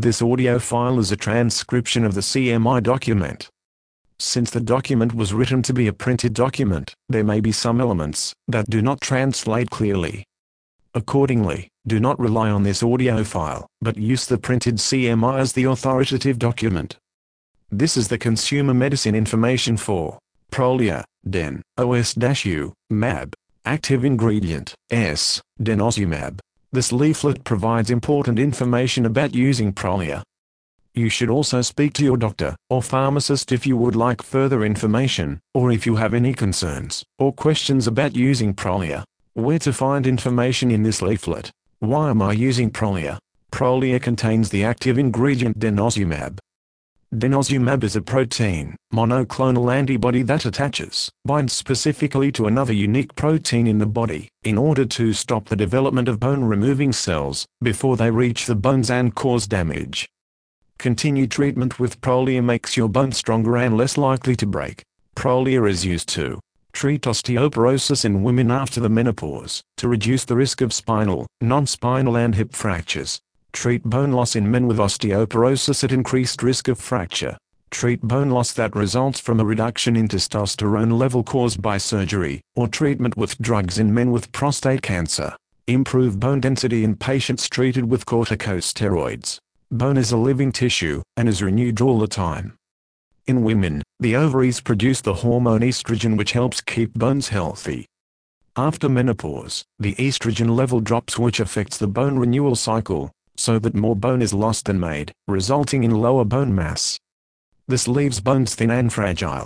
This audio file is a transcription of the CMI document. Since the document was written to be a printed document, there may be some elements that do not translate clearly. Accordingly, do not rely on this audio file, but use the printed CMI as the authoritative document. This is the consumer medicine information for Prolia, Den, OS-U, MAB, active ingredient, S, denosumab. This leaflet provides important information about using Prolia. You should also speak to your doctor or pharmacist if you would like further information, or if you have any concerns or questions about using Prolia. Where to find information in this leaflet? Why am I using Prolia? Prolia contains the active ingredient denosumab. Denosumab is a protein, monoclonal antibody that binds specifically to another unique protein in the body, in order to stop the development of bone-removing cells, before they reach the bones and cause damage. Continued treatment with Prolia makes your bone stronger and less likely to break. Prolia is used to treat osteoporosis in women after the menopause, to reduce the risk of spinal, non-spinal and hip fractures. Treat bone loss in men with osteoporosis at increased risk of fracture. Treat bone loss that results from a reduction in testosterone level caused by surgery, or treatment with drugs in men with prostate cancer. Improve bone density in patients treated with corticosteroids. Bone is a living tissue, and is renewed all the time. In women, the ovaries produce the hormone estrogen which helps keep bones healthy. After menopause, the estrogen level drops which affects the bone renewal cycle, so that more bone is lost than made, resulting in lower bone mass. This leaves bones thin and fragile.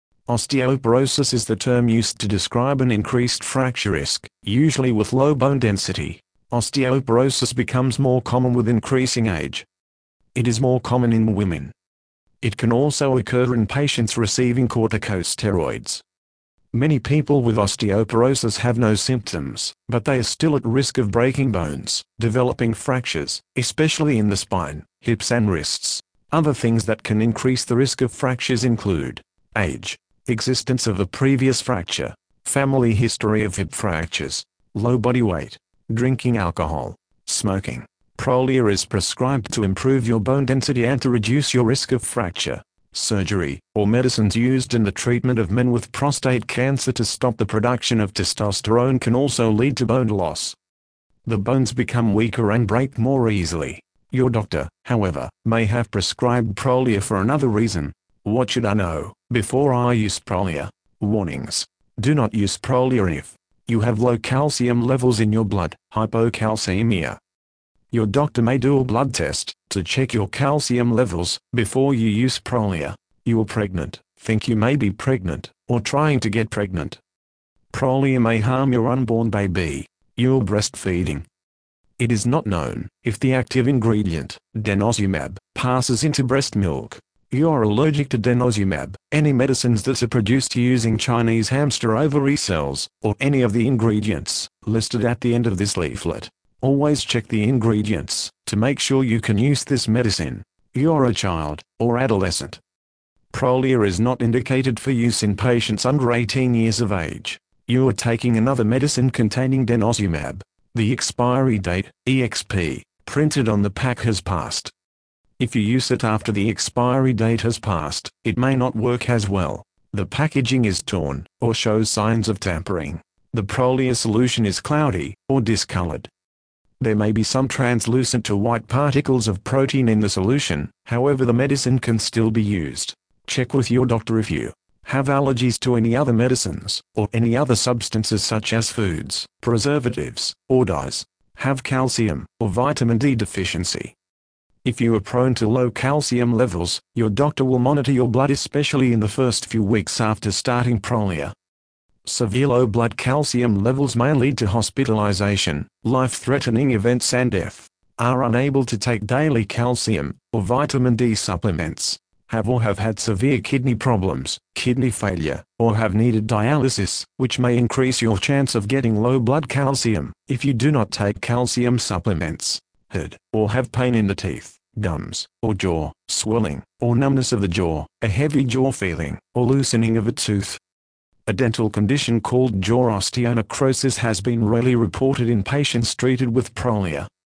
Osteoporosis is the term used to describe an increased fracture risk, usually with low bone density. Osteoporosis becomes more common with increasing age. It is more common in women. It can also occur in patients receiving corticosteroids. Many people with osteoporosis have no symptoms, but they are still at risk of breaking bones, developing fractures, especially in the spine, hips and wrists. Other things that can increase the risk of fractures include age, existence of a previous fracture, family history of hip fractures, low body weight, drinking alcohol, smoking. Prolia is prescribed to improve your bone density and to reduce your risk of fracture. Surgery, or medicines used in the treatment of men with prostate cancer to stop the production of testosterone can also lead to bone loss. The bones become weaker and break more easily. Your doctor, however, may have prescribed Prolia for another reason. What should I know before I use Prolia? Warnings. Do not use Prolia if you have low calcium levels in your blood, hypocalcemia. Your doctor may do a blood test to check your calcium levels before you use Prolia. You are pregnant, think you may be pregnant, or trying to get pregnant. Prolia may harm your unborn baby. You are breastfeeding. It is not known if the active ingredient, denosumab, passes into breast milk. You are allergic to denosumab, any medicines that are produced using Chinese hamster ovary cells, or any of the ingredients listed at the end of this leaflet. Always check the ingredients to make sure you can use this medicine. You're a child or adolescent. Prolia is not indicated for use in patients under 18 years of age. You are taking another medicine containing denosumab. The expiry date, EXP, printed on the pack has passed. If you use it after the expiry date has passed, it may not work as well. The packaging is torn, or shows signs of tampering. The Prolia solution is cloudy, or discolored. There may be some translucent to white particles of protein in the solution, however the medicine can still be used. Check with your doctor if you have allergies to any other medicines, or any other substances such as foods, preservatives, or dyes, have calcium or vitamin D deficiency. If you are prone to low calcium levels, your doctor will monitor your blood especially in the first few weeks after starting Prolia. Severe low blood calcium levels may lead to hospitalization, life-threatening events and death. Are unable to take daily calcium or vitamin D supplements. Have or have had severe kidney problems, kidney failure, or have needed dialysis, which may increase your chance of getting low blood calcium if you do not take calcium supplements. Had or have pain in the teeth, gums, or jaw, swelling, or numbness of the jaw, a heavy jaw feeling, or loosening of a tooth. A dental condition called jaw osteonecrosis has been rarely reported in patients treated with Prolia.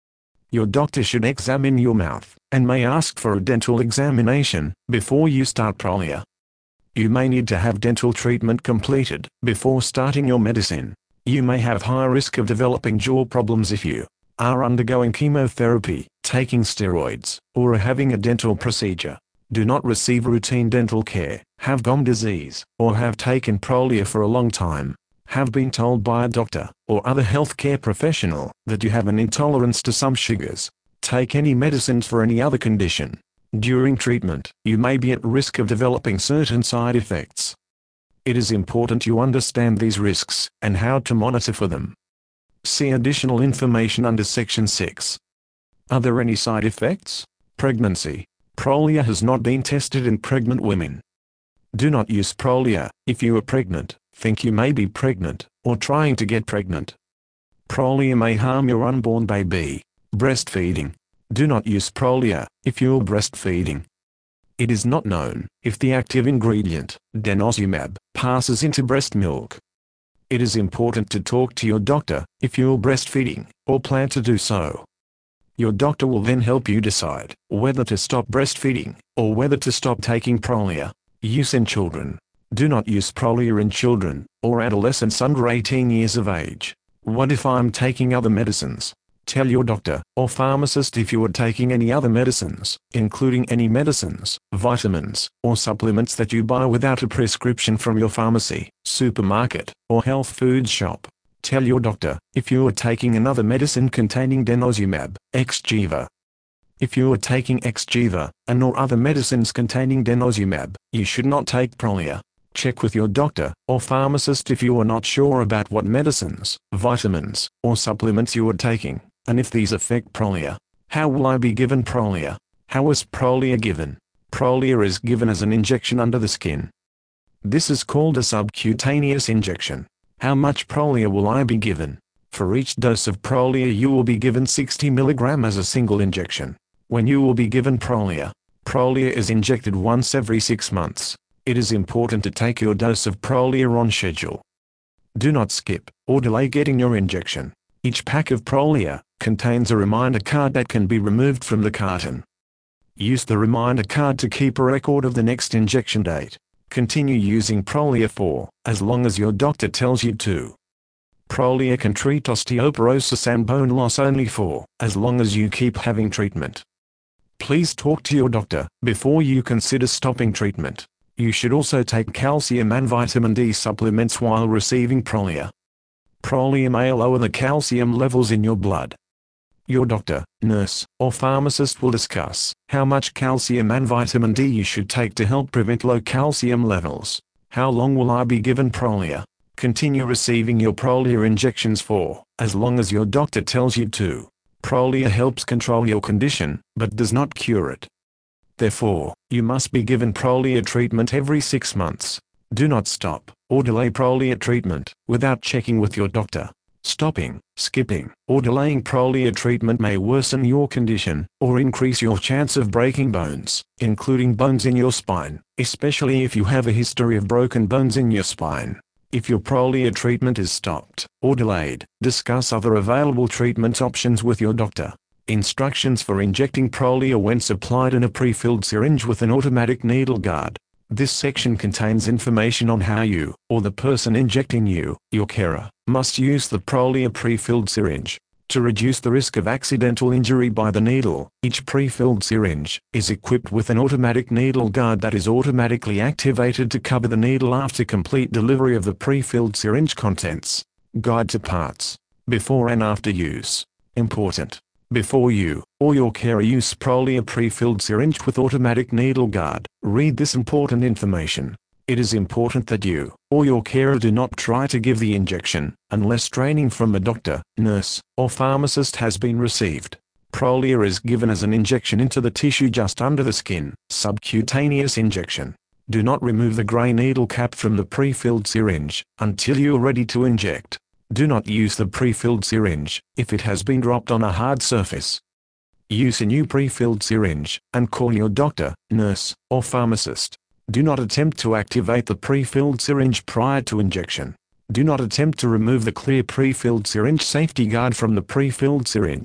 Your doctor should examine your mouth, and may ask for a dental examination, before you start Prolia. You may need to have dental treatment completed, before starting your medicine. You may have high risk of developing jaw problems if you are undergoing chemotherapy, taking steroids, or are having a dental procedure. Do not receive routine dental care, have gum disease, or have taken Prolia for a long time. Have been told by a doctor, or other healthcare professional, that you have an intolerance to some sugars. Take any medicines for any other condition. During treatment, you may be at risk of developing certain side effects. It is important you understand these risks, and how to monitor for them. See additional information under Section 6. Are there any side effects? Pregnancy. Prolia has not been tested in pregnant women. Do not use Prolia if you are pregnant, think you may be pregnant, or trying to get pregnant. Prolia may harm your unborn baby. Breastfeeding. Do not use Prolia if you are breastfeeding. It is not known if the active ingredient, denosumab, passes into breast milk. It is important to talk to your doctor if you are breastfeeding, or plan to do so. Your doctor will then help you decide whether to stop breastfeeding, or whether to stop taking Prolia. Use in children. Do not use Prolia in children, or adolescents under 18 years of age. What if I'm taking other medicines? Tell your doctor, or pharmacist if you are taking any other medicines, including any medicines, vitamins, or supplements that you buy without a prescription from your pharmacy, supermarket, or health food shop. Tell your doctor if you are taking another medicine containing denosumab, Xgeva. If you are taking Xgeva, and/or other medicines containing denosumab, you should not take Prolia. Check with your doctor, or pharmacist if you are not sure about what medicines, vitamins, or supplements you are taking, and if these affect Prolia. How will I be given Prolia? How is Prolia given? Prolia is given as an injection under the skin. This is called a subcutaneous injection. How much Prolia will I be given? For each dose of Prolia you will be given 60 mg as a single injection. When you will be given Prolia, Prolia is injected once every 6 months. It is important to take your dose of Prolia on schedule. Do not skip or delay getting your injection. Each pack of Prolia contains a reminder card that can be removed from the carton. Use the reminder card to keep a record of the next injection date. Continue using Prolia for as long as your doctor tells you to. Prolia can treat osteoporosis and bone loss only for as long as you keep having treatment. Please talk to your doctor before you consider stopping treatment. You should also take calcium and vitamin D supplements while receiving Prolia. Prolia may lower the calcium levels in your blood. Your doctor, nurse, or pharmacist will discuss how much calcium and vitamin D you should take to help prevent low calcium levels. How long will I be given Prolia? Continue receiving your Prolia injections for as long as your doctor tells you to. Prolia helps control your condition, but does not cure it. Therefore, you must be given Prolia treatment every 6 months. Do not stop or delay Prolia treatment without checking with your doctor. Stopping, skipping, or delaying Prolia treatment may worsen your condition, or increase your chance of breaking bones, including bones in your spine, especially if you have a history of broken bones in your spine. If your Prolia treatment is stopped or delayed, discuss other available treatment options with your doctor. Instructions for injecting Prolia when supplied in a pre-filled syringe with an automatic needle guard. This section contains information on how you, or the person injecting you, your carer, must use the Prolia pre-filled syringe. To reduce the risk of accidental injury by the needle, each pre-filled syringe is equipped with an automatic needle guard that is automatically activated to cover the needle after complete delivery of the pre-filled syringe contents. Guide to parts. Before and after use. Important. Before you, or your carer use Prolia pre-filled syringe with automatic needle guard, read this important information. It is important that you, or your carer do not try to give the injection, unless training from a doctor, nurse, or pharmacist has been received. Prolia is given as an injection into the tissue just under the skin, subcutaneous injection. Do not remove the gray needle cap from the pre-filled syringe, until you are ready to inject. Do not use the pre-filled syringe, if it has been dropped on a hard surface. Use a new pre-filled syringe, and call your doctor, nurse, or pharmacist. Do not attempt to activate the pre-filled syringe prior to injection. Do not attempt to remove the clear pre-filled syringe safety guard from the pre-filled syringe.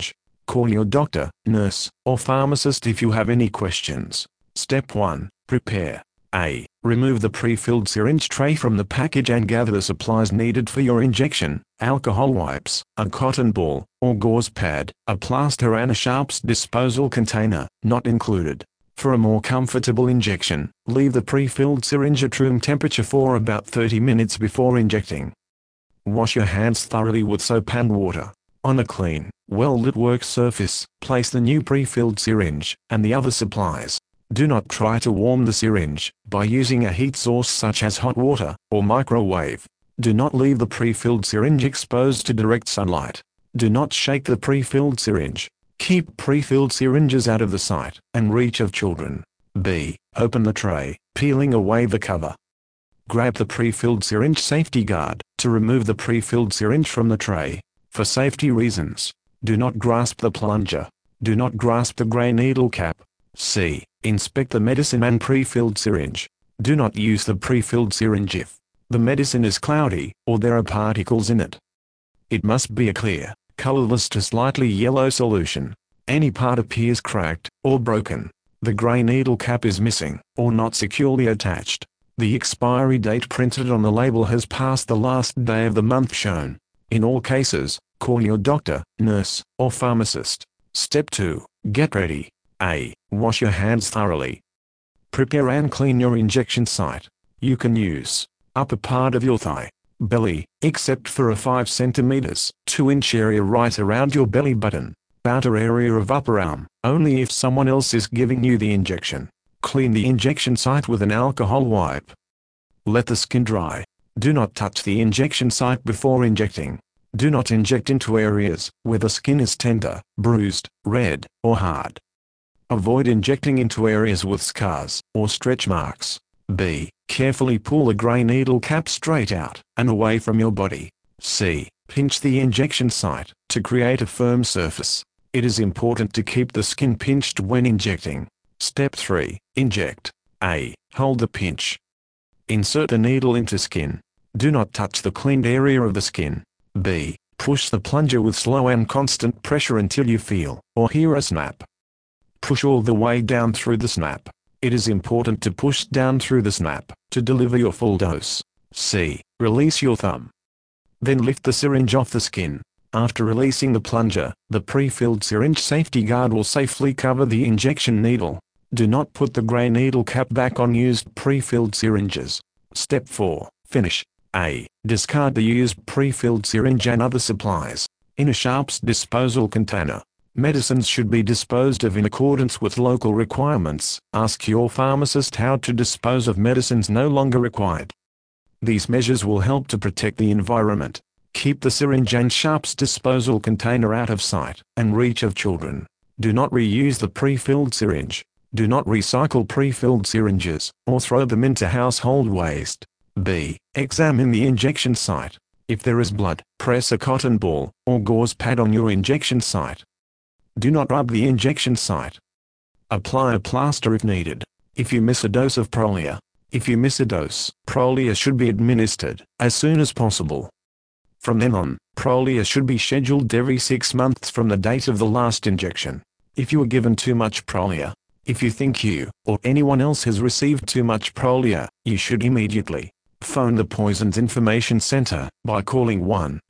Call your doctor, nurse, or pharmacist if you have any questions. Step 1. Prepare. A. Remove the pre-filled syringe tray from the package and gather the supplies needed for your injection: alcohol wipes, a cotton ball, or gauze pad, a plaster and a sharps disposal container, not included. For a more comfortable injection, leave the pre-filled syringe at room temperature for about 30 minutes before injecting. Wash your hands thoroughly with soap and water. On a clean, well-lit work surface, place the new pre-filled syringe, and the other supplies. Do not try to warm the syringe by using a heat source such as hot water or microwave. Do not leave the pre-filled syringe exposed to direct sunlight. Do not shake the pre-filled syringe. Keep pre-filled syringes out of the sight and reach of children. B. Open the tray, peeling away the cover. Grab the pre-filled syringe safety guard to remove the pre-filled syringe from the tray. For safety reasons, do not grasp the plunger. Do not grasp the gray needle cap. C. Inspect the medicine and pre-filled syringe. Do not use the pre-filled syringe if the medicine is cloudy or there are particles in it. It must be a clear, colorless to slightly yellow solution. Any part appears cracked or broken, the gray needle cap is missing or not securely attached, the expiry date printed on the label has passed the last day of the month shown. In all cases, call your doctor, nurse, or pharmacist. Step 2. Get ready. A. Wash your hands thoroughly. Prepare and clean your injection site. You can use upper part of your thigh, belly, except for a 5 cm, 2-inch area right around your belly button, outer area of upper arm, only if someone else is giving you the injection. Clean the injection site with an alcohol wipe. Let the skin dry. Do not touch the injection site before injecting. Do not inject into areas where the skin is tender, bruised, red, or hard. Avoid injecting into areas with scars or stretch marks. B. Carefully pull the gray needle cap straight out and away from your body. C. Pinch the injection site to create a firm surface. It is important to keep the skin pinched when injecting. Step 3. Inject. A. Hold the pinch. Insert the needle into skin. Do not touch the cleaned area of the skin. B. Push the plunger with slow and constant pressure until you feel or hear a snap. Push all the way down through the snap. It is important to push down through the snap to deliver your full dose. C. Release your thumb. Then lift the syringe off the skin. After releasing the plunger, the pre-filled syringe safety guard will safely cover the injection needle. Do not put the gray needle cap back on used pre-filled syringes. Step 4. Finish. A. Discard the used pre-filled syringe and other supplies in a sharps disposal container. Medicines should be disposed of in accordance with local requirements. Ask your pharmacist how to dispose of medicines no longer required. These measures will help to protect the environment. Keep the syringe and sharps disposal container out of sight and reach of children. Do not reuse the pre-filled syringe. Do not recycle pre-filled syringes or throw them into household waste. B. Examine the injection site. If there is blood, press a cotton ball or gauze pad on your injection site. Do not rub the injection site. Apply a plaster if needed. If you miss a dose of Prolia. If you miss a dose, Prolia should be administered as soon as possible. From then on, Prolia should be scheduled every 6 months from the date of the last injection. If you were given too much Prolia, if you think you or anyone else has received too much Prolia, you should immediately phone the Poisons Information Center by calling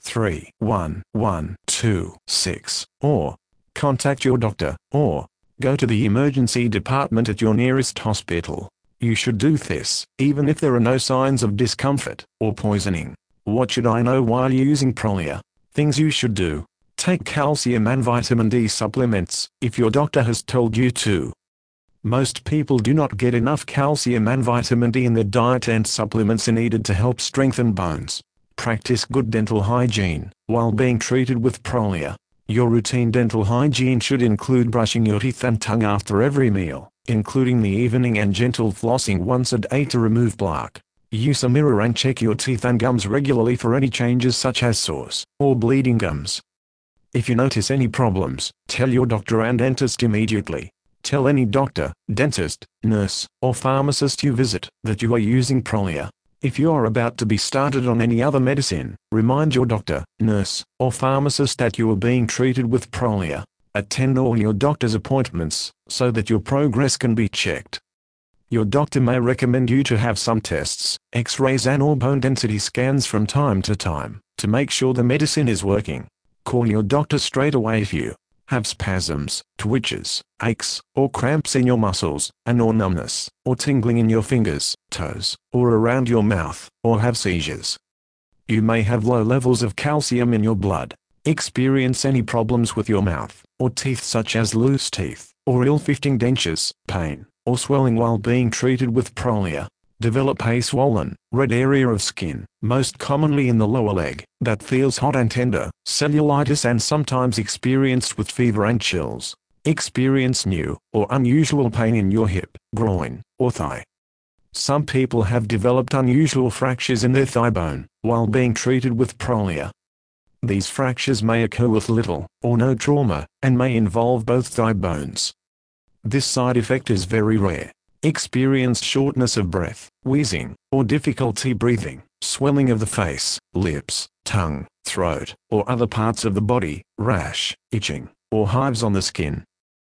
131-126 or contact your doctor, or go to the emergency department at your nearest hospital. You should do this, even if there are no signs of discomfort or poisoning. What should I know while using Prolia? Things you should do. Take calcium and vitamin D supplements, if your doctor has told you to. Most people do not get enough calcium and vitamin D in their diet, and supplements are needed to help strengthen bones. Practice good dental hygiene while being treated with Prolia. Your routine dental hygiene should include brushing your teeth and tongue after every meal, including the evening, and gentle flossing once a day to remove plaque. Use a mirror and check your teeth and gums regularly for any changes such as sores or bleeding gums. If you notice any problems, tell your doctor and dentist immediately. Tell any doctor, dentist, nurse, or pharmacist you visit that you are using Prolia. If you are about to be started on any other medicine, remind your doctor, nurse, or pharmacist that you are being treated with Prolia. Attend all your doctor's appointments, so that your progress can be checked. Your doctor may recommend you to have some tests, X-rays and/or bone density scans from time to make sure the medicine is working. Call your doctor straight away if you have spasms, twitches, aches, or cramps in your muscles, or numbness, or tingling in your fingers, toes, or around your mouth, or have seizures. You may have low levels of calcium in your blood, experience any problems with your mouth or teeth such as loose teeth, or ill-fitting dentures, pain, or swelling while being treated with Prolia, develop a swollen, red area of skin, most commonly in the lower leg, that feels hot and tender, cellulitis and sometimes experienced with fever and chills, experience new or unusual pain in your hip, groin, or thigh. Some people have developed unusual fractures in their thigh bone while being treated with Prolia. These fractures may occur with little or no trauma, and may involve both thigh bones. This side effect is very rare. Experience shortness of breath, wheezing, or difficulty breathing, swelling of the face, lips, tongue, throat, or other parts of the body, rash, itching, or hives on the skin.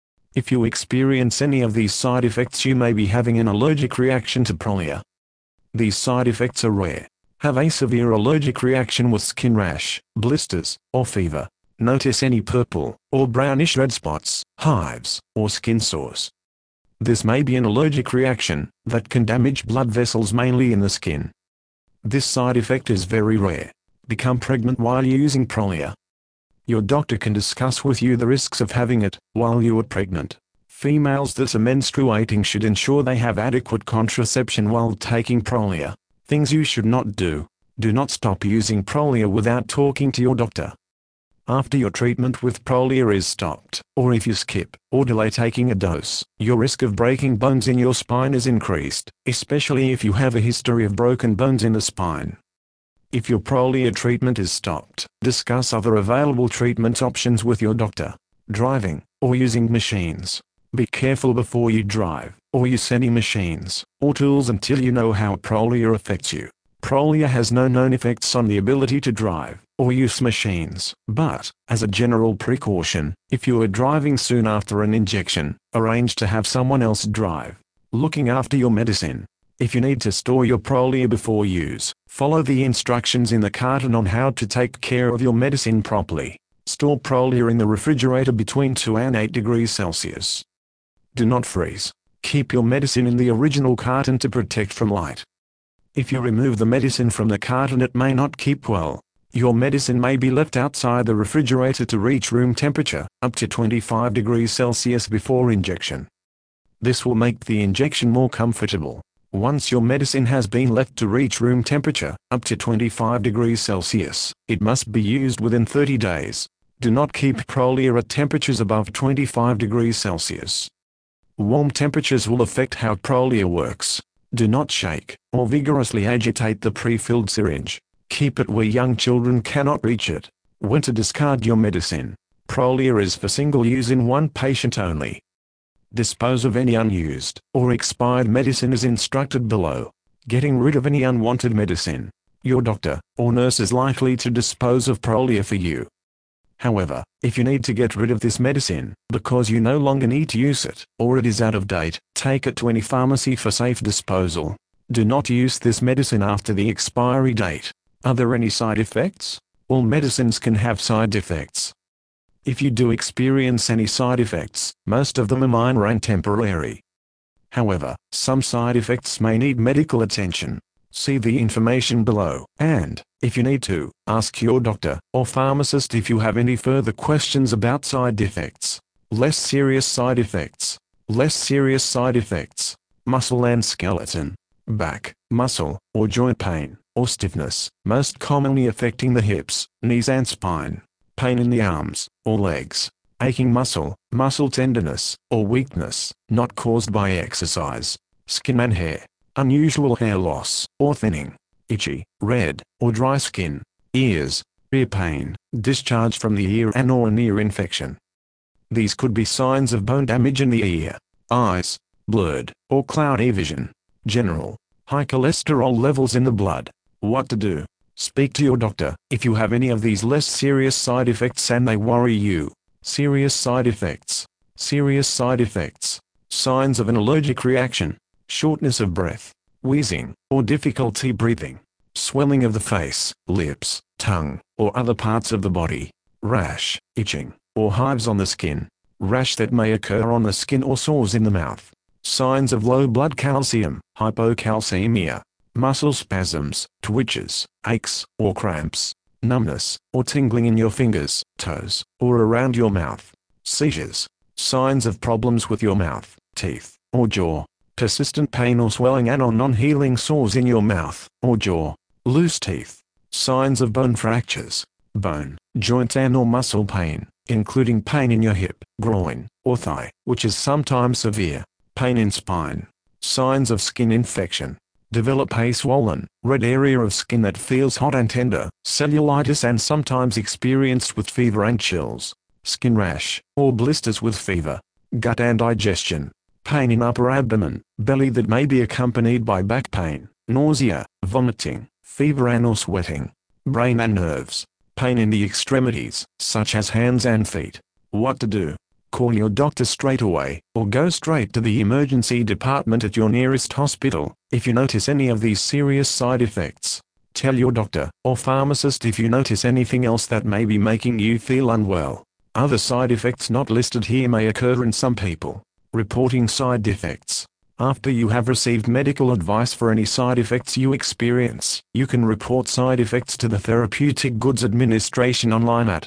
If you experience any of these side effects, you may be having an allergic reaction to Prolia. These side effects are rare. Have a severe allergic reaction with skin rash, blisters, or fever. Notice any purple or brownish red spots, hives, or skin sores. This may be an allergic reaction that can damage blood vessels mainly in the skin. This side effect is very rare. Become pregnant while using Prolia. Your doctor can discuss with you the risks of having it while you are pregnant. Females that are menstruating should ensure they have adequate contraception while taking Prolia. Things you should not do. Do not stop using Prolia without talking to your doctor. After your treatment with Prolia is stopped, or if you skip or delay taking a dose, your risk of breaking bones in your spine is increased, especially if you have a history of broken bones in the spine. If your Prolia treatment is stopped, discuss other available treatment options with your doctor. Driving, or using machines. Be careful before you drive, or use any machines, or tools until you know how Prolia affects you. Prolia has no known effects on the ability to drive, or use machines, but, as a general precaution, if you are driving soon after an injection, arrange to have someone else drive. Looking after your medicine. If you need to store your Prolia before use, follow the instructions in the carton on how to take care of your medicine properly. Store Prolia in the refrigerator between 2 and 8 degrees Celsius. Do not freeze. Keep your medicine in the original carton to protect from light. If you remove the medicine from the carton, it may not keep well. Your medicine may be left outside the refrigerator to reach room temperature, up to 25 degrees Celsius before injection. This will make the injection more comfortable. Once your medicine has been left to reach room temperature, up to 25 degrees Celsius, it must be used within 30 days. Do not keep Prolia at temperatures above 25 degrees Celsius. Warm temperatures will affect how Prolia works. Do not shake or vigorously agitate the pre-filled syringe. Keep it where young children cannot reach it. When to discard your medicine. Prolia is for single use in one patient only. Dispose of any unused or expired medicine as instructed below. Getting rid of any unwanted medicine. Your doctor or nurse is likely to dispose of Prolia for you. However, if you need to get rid of this medicine, because you no longer need to use it, or it is out of date, take it to any pharmacy for safe disposal. Do not use this medicine after the expiry date. Are there any side effects? All medicines can have side effects. If you do experience any side effects, most of them are minor and temporary. However, some side effects may need medical attention. See the information below, and, if you need to, ask your doctor or pharmacist if you have any further questions about side effects. Less serious side effects. Less serious side effects. Muscle and skeleton. Back, muscle, or joint pain, or stiffness, most commonly affecting the hips, knees and spine. Pain in the arms, or legs. Aching muscle, muscle tenderness, or weakness, not caused by exercise. Skin and hair. Unusual hair loss, or thinning. Itchy, red, or dry skin. Ears, ear pain, discharge from the ear and/or an ear infection. These could be signs of bone damage in the ear. Eyes, blurred, or cloudy vision. General, high cholesterol levels in the blood. What to do? Speak to your doctor if you have any of these less serious side effects and they worry you. Serious side effects. Serious side effects. Signs of an allergic reaction: shortness of breath, wheezing, or difficulty breathing, swelling of the face, lips, tongue, or other parts of the body, rash, itching, or hives on the skin, rash that may occur on the skin or sores in the mouth, signs of low blood calcium, hypocalcemia, muscle spasms, twitches, aches, or cramps, numbness, or tingling in your fingers, toes, or around your mouth, seizures, signs of problems with your mouth, teeth, or jaw, persistent pain or swelling and or non-healing sores in your mouth or jaw, loose teeth, signs of bone fractures, bone, joint and or muscle pain, including pain in your hip, groin, or thigh, which is sometimes severe, pain in spine, signs of skin infection, develop a swollen, red area of skin that feels hot and tender, cellulitis and sometimes experienced with fever and chills, skin rash, or blisters with fever, gut and digestion, pain in upper abdomen, belly that may be accompanied by back pain, nausea, vomiting, fever and or sweating, brain and nerves, pain in the extremities, such as hands and feet. What to do? Call your doctor straight away, or go straight to the emergency department at your nearest hospital, if you notice any of these serious side effects. Tell your doctor, or pharmacist if you notice anything else that may be making you feel unwell. Other side effects not listed here may occur in some people. Reporting side effects. After you have received medical advice for any side effects you experience, you can report side effects to the Therapeutic Goods Administration online at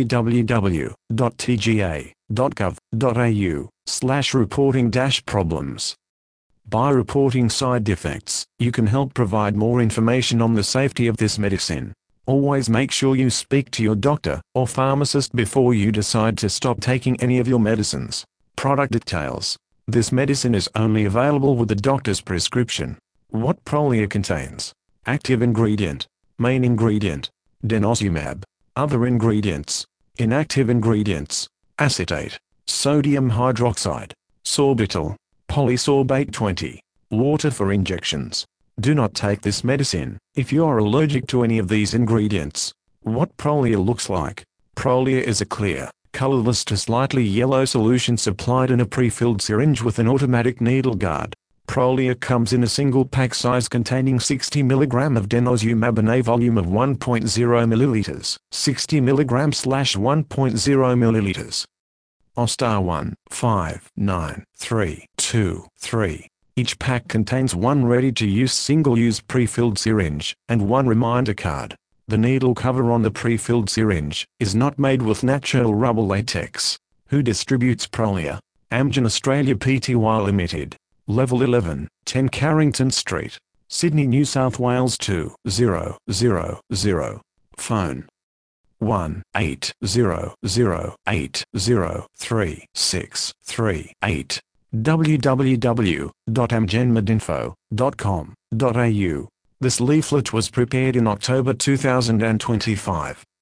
www.tga.gov.au/reporting-problems. By reporting side effects, you can help provide more information on the safety of this medicine. Always make sure you speak to your doctor or pharmacist before you decide to stop taking any of your medicines. Product details. This medicine is only available with the doctor's prescription. What Prolia contains. Active ingredient. Main ingredient. Denosumab. Other ingredients. Inactive ingredients. Acetate. Sodium hydroxide. Sorbitol. Polysorbate 20. Water for injections. Do not take this medicine if you are allergic to any of these ingredients. What Prolia looks like. Prolia is a clear, colorless to slightly yellow solution supplied in a pre-filled syringe with an automatic needle guard. Prolia comes in a single pack size containing 60 mg of denosumab in a volume of 1.0 ml, 60 mg/1.0 ml. OSTAR 1, 5, 9, 3, 2, 3. Each pack contains one ready-to-use single-use pre-filled syringe, and one reminder card. The needle cover on the pre-filled syringe is not made with natural rubber latex. Who distributes Prolia? Amgen Australia Pty Limited. Level 11, 10 Carrington Street, Sydney, New South Wales 2000. Phone 1-800-803-638. www.amgenmedinfo.com.au. This leaflet was prepared in October 2025.